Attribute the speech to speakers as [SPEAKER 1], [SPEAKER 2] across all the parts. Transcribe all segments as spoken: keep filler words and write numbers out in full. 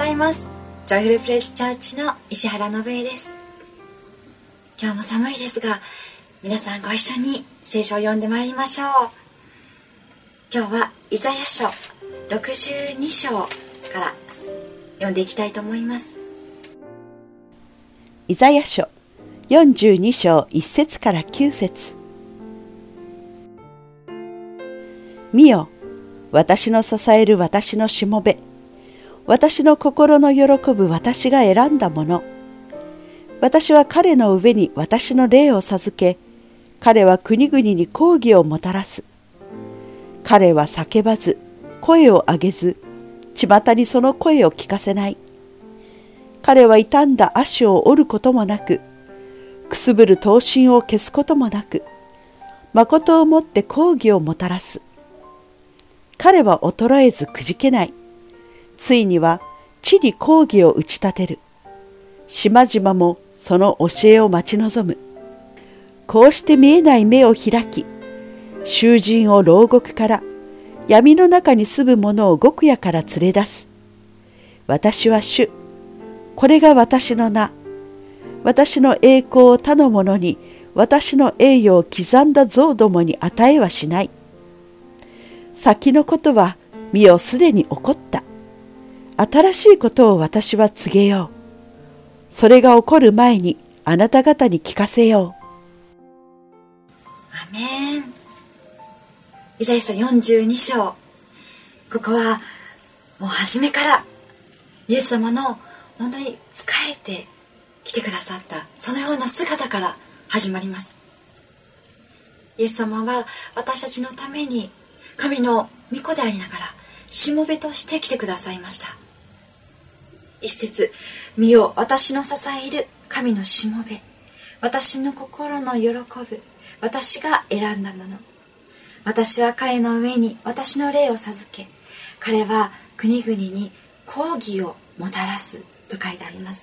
[SPEAKER 1] います。ジョイフルプレイスチャーチの石原信江です。今日も寒いですが、皆さんご一緒に聖書を読んでまいりましょう。今日はイザヤ書ろくじゅうに章から読んでいきたいと思います。
[SPEAKER 2] イザヤ書よんじゅうに章いち節からきゅう節。見よ、私の支える私のしもべ、私の心の喜ぶ私が選んだもの。私は彼の上に私の霊を授け、彼は国々に抗議をもたらす。彼は叫ばず、声を上げず、巷にその声を聞かせない。彼は傷んだ足を折ることもなく、くすぶる刀身を消すこともなく、誠をもって抗議をもたらす。彼は衰えずくじけない。ついには地に抗議を打ち立てる。島々もその教えを待ち望む。こうして見えない目を開き、囚人を牢獄から、闇の中に住む者を極夜から連れ出す。私は主。これが私の名。私の栄光を他の者に、私の栄誉を刻んだ像どもに与えはしない。先のことは見よすでに起こった。新しいことを私は告げよう。それが起こる前にあなた方に聞かせよ
[SPEAKER 1] う。アメン。イザヤ書よんじゅうに章。ここはもう初めからイエス様の本当に仕えて来てくださったそのような姿から始まります。イエス様は私たちのために神の御子でありながらしもべとして来てくださいました。一節、見よ私の支える神のしもべ、私の心の喜ぶ私が選んだもの。私は彼の上に私の霊を授け、彼は国々に抗議をもたらすと書いてあります。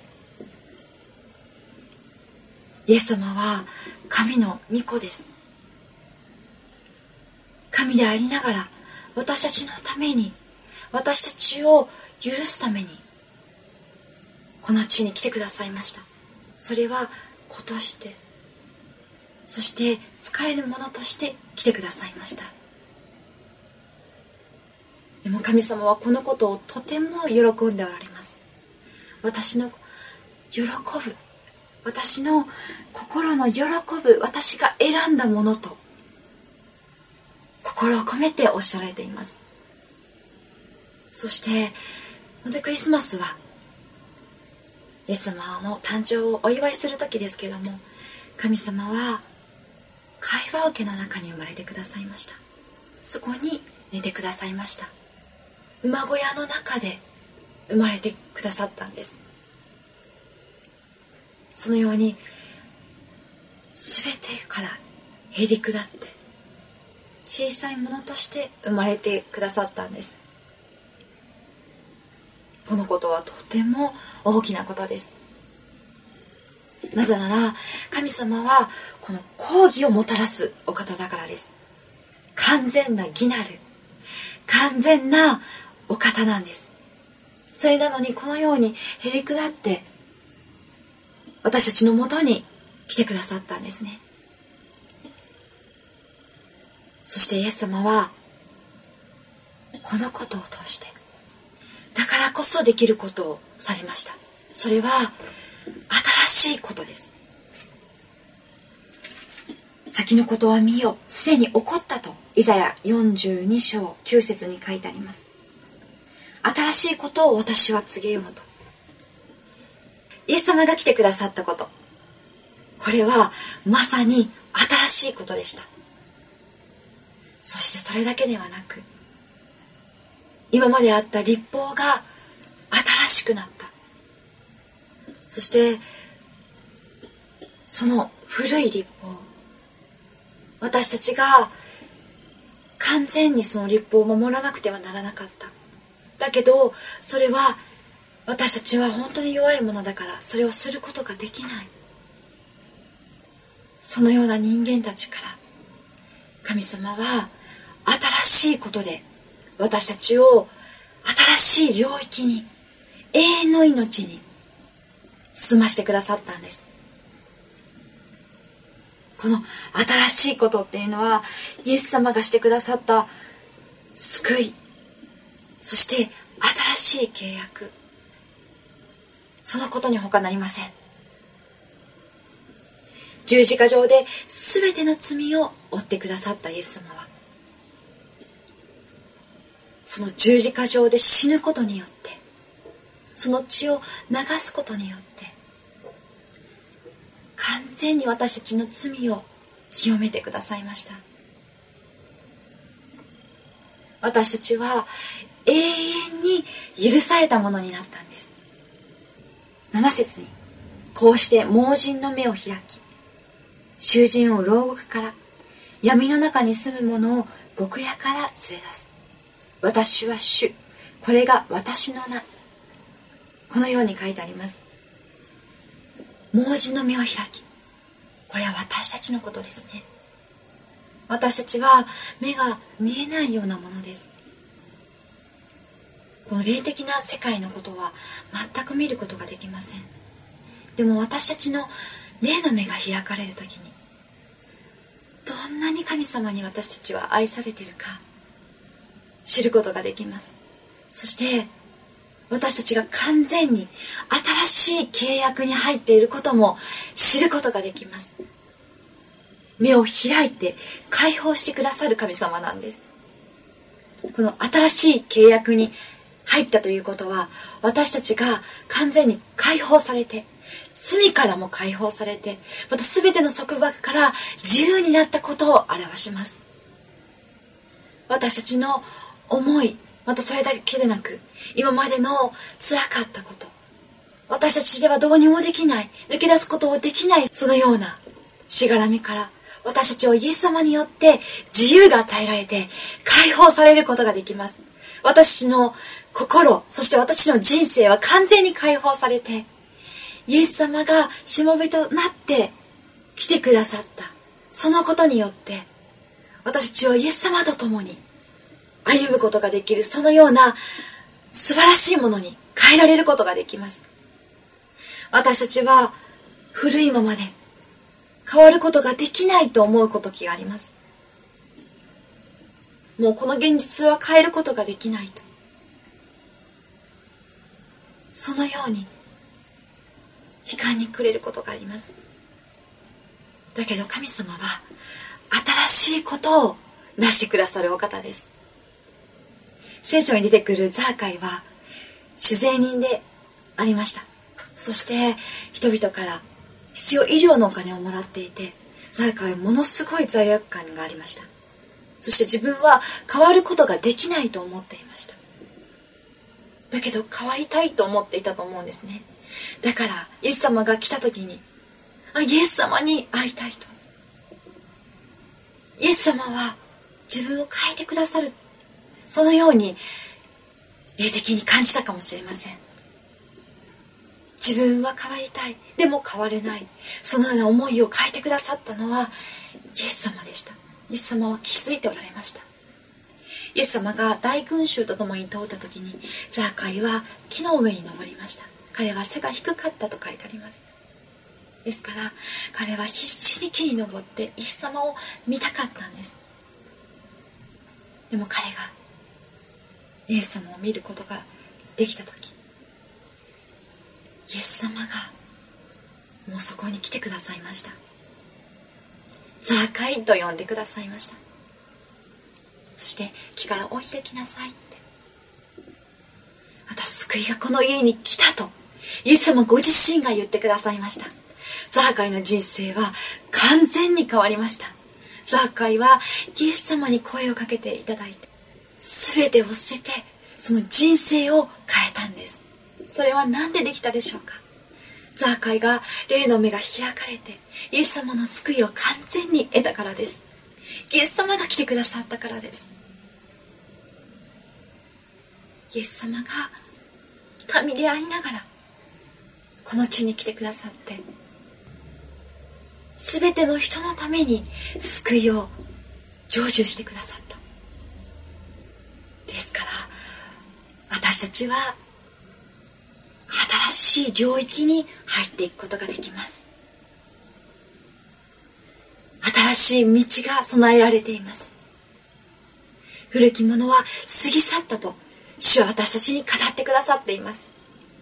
[SPEAKER 1] イエス様は神の御子です。神でありながら私たちのために、私たちを許すためにこの地に来てくださいました。それは子として、そして使えるものとして来てくださいました。でも神様はこのことをとても喜んでおられます。私の喜ぶ、私の心の喜ぶ私が選んだものと心を込めておっしゃられています。そして本当にクリスマスはイエス様の誕生をお祝いする時ですけども、神様は会話桶の中に生まれてくださいました。そこに寝てくださいました。馬小屋の中で生まれてくださったんです。そのように全てからへり下って小さいものとして生まれてくださったんです。このことはとても大きなことです。なぜなら神様はこの抗議をもたらすお方だからです。完全な義なる完全なお方なんです。それなのにこのようにへり下って私たちのもとに来てくださったんですね。そしてイエス様はこのことを通してだからこそできることをされました。それは新しいことです。先のことは見よ、すでに起こったとイザヤよんじゅうに章きゅう節に書いてあります。新しいことを私は告げようと。イエス様が来てくださったこと、これはまさに新しいことでした。そしてそれだけではなく、今まであった律法が新しくなった。そしてその古い律法、私たちが完全にその律法を守らなくてはならなかった。だけどそれは私たちは本当に弱いものだからそれをすることができない。そのような人間たちから神様は新しいことで私たちを新しい領域に永遠の命に住ましてくださったんです。この新しいことっていうのは、イエス様がしてくださった救い、そして新しい契約、そのことに他なりません。十字架上で全ての罪を負ってくださったイエス様は、その十字架上で死ぬことによって、その血を流すことによって、完全に私たちの罪を清めてくださいました。私たちは永遠に許されたものになったんです。なな節に、こうして盲人の目を開き、囚人を牢獄から、闇の中に住む者を極夜から連れ出す。私は主、これが私の名。このように書いてあります。盲人の目を開き、これは私たちのことですね。私たちは目が見えないようなものです。この霊的な世界のことは全く見ることができません。でも私たちの霊の目が開かれるときに、どんなに神様に私たちは愛されているか知ることができます。そして私たちが完全に新しい契約に入っていることも知ることができます。目を開いて解放してくださる神様なんです。この新しい契約に入ったということは、私たちが完全に解放されて、罪からも解放されて、また全ての束縛から自由になったことを表します。私たちの思い、またそれだけでなく、今までの辛かったこと、私たちではどうにもできない、抜け出すことをできない、そのようなしがらみから、私たちをイエス様によって自由が与えられて解放されることができます。私の心、そして私の人生は完全に解放されて、イエス様がしもべとなって来てくださった、そのことによって私たちはイエス様と共に歩むことができる、そのような素晴らしいものに変えられることができます。私たちは古いままで変わることができないと思う時があります。もうこの現実は変えることができないと、そのように悲観に暮れることがあります。だけど神様は新しいことをなしてくださるお方です。聖書に出てくるザーカイは酒税人でありました。そして人々から必要以上のお金をもらっていて、ザーカイはものすごい罪悪感がありました。そして自分は変わることができないと思っていました。だけど変わりたいと思っていたと思うんですね。だからイエス様が来た時に、あ、イエス様に会いたいと、イエス様は自分を変えてくださる、そのように霊的に感じたかもしれません。自分は変わりたい、でも変われない、そのような思いを変えてくださったのはイエス様でした。イエス様は気づいておられました。イエス様が大群衆と共に通った時に、ザーカイは木の上に登りました。彼は背が低かったと書いてあります。ですから彼は必死に木に登ってイエス様を見たかったんです。でも彼がイエス様を見ることができた時、イエス様がもうそこに来てくださいました。ザーカイと呼んでくださいました。そして木から降りてきなさいって、また救いがこの家に来たとイエス様ご自身が言ってくださいました。ザーカイの人生は完全に変わりました。ザーカイはイエス様に声をかけていただいて、全てを捨ててその人生を変えたんです。それは何でできたでしょうか。ザーカイが霊の目が開かれてイエス様の救いを完全に得たからです。イエス様が来てくださったからです。イエス様が神でありながらこの地に来てくださって、すべての人のために救いを成就してくださった。ですから私たちは新しい領域に入っていくことができます。新しい道が備えられています。古きものは過ぎ去ったと主は私たちに語ってくださっています。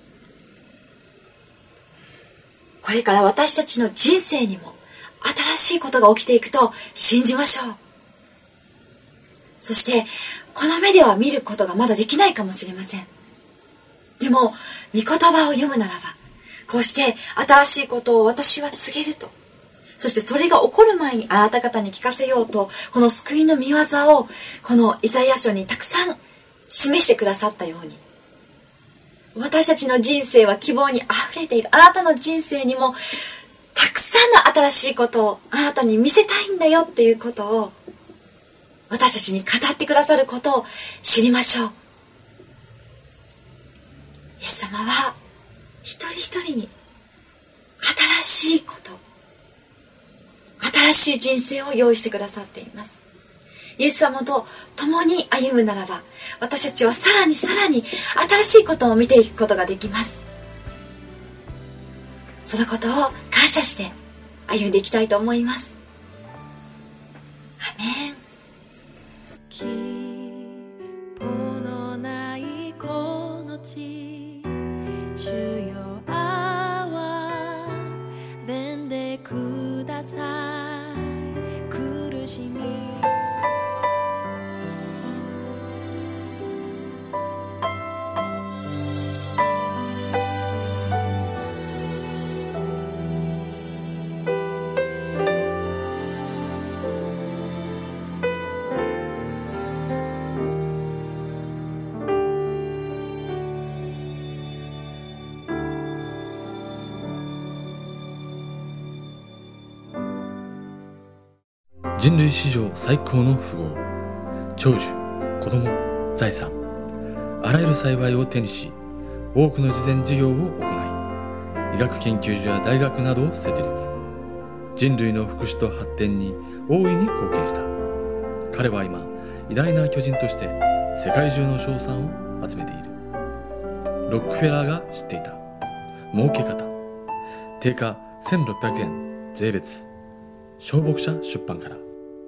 [SPEAKER 1] これから私たちの人生にも新しいことが起きていくと信じましょう。そしてこの目では見ることがまだできないかもしれません。でも御言葉を読むならば、こうして新しいことを私は告げると、そしてそれが起こる前にあなた方に聞かせようと、この救いの御業をこのイザヤ書にたくさん示してくださったように、私たちの人生は希望にあふれている。あなたの人生にもたくさんの新しいことをあなたに見せたいんだよっていうことを、私たちに語ってくださることを知りましょう。イエス様は一人一人に新しいこと、新しい人生を用意してくださっています。イエス様と共に歩むならば、私たちはさらにさらに新しいことを見ていくことができます。そのことを感謝して歩んでいきたいと思います。アメン。
[SPEAKER 3] 希望のないこの地、主よ憐れんでください。苦しみ
[SPEAKER 4] 人類史上最高の富豪、長寿、子供、財産、あらゆる幸いを手にし、多くの慈善事業を行い、医学研究所や大学などを設立。人類の福祉と発展に大いに貢献した。彼は今、偉大な巨人として世界中の称賛を集めている。ロックフェラーが知っていた儲け方。定価せんろっぴゃくえん税別。小牧者出版から。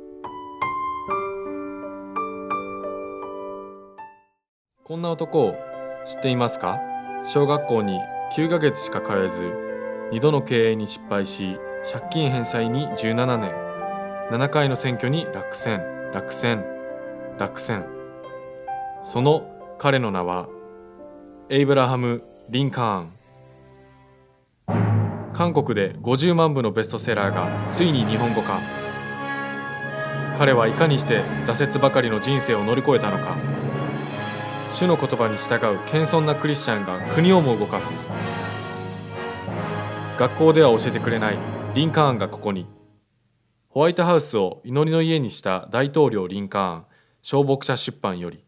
[SPEAKER 5] こんな男を知っていますか？小学校にきゅうかげつしか通えず、にどの経営に失敗し、借金返済にじゅうななねん、ななかいの選挙に落選、落選、落選。その彼の名はエイブラハム・リンカーン。韓国でごじゅうまんぶのベストセラーがついに日本語化。彼はいかにして挫折ばかりの人生を乗り越えたのか。主の言葉に従う謙遜なクリスチャンが国をも動かす。学校では教えてくれないリンカーンがここに。ホワイトハウスを祈りの家にした大統領リンカーン、小牧者出版より。